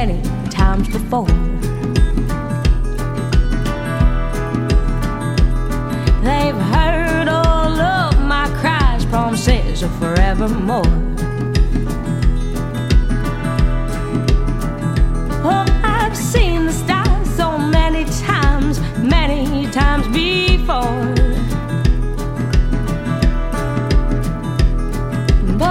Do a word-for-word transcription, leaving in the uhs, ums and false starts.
many times before. They've heard all of my cries, promises of forevermore. Oh, I've seen the stars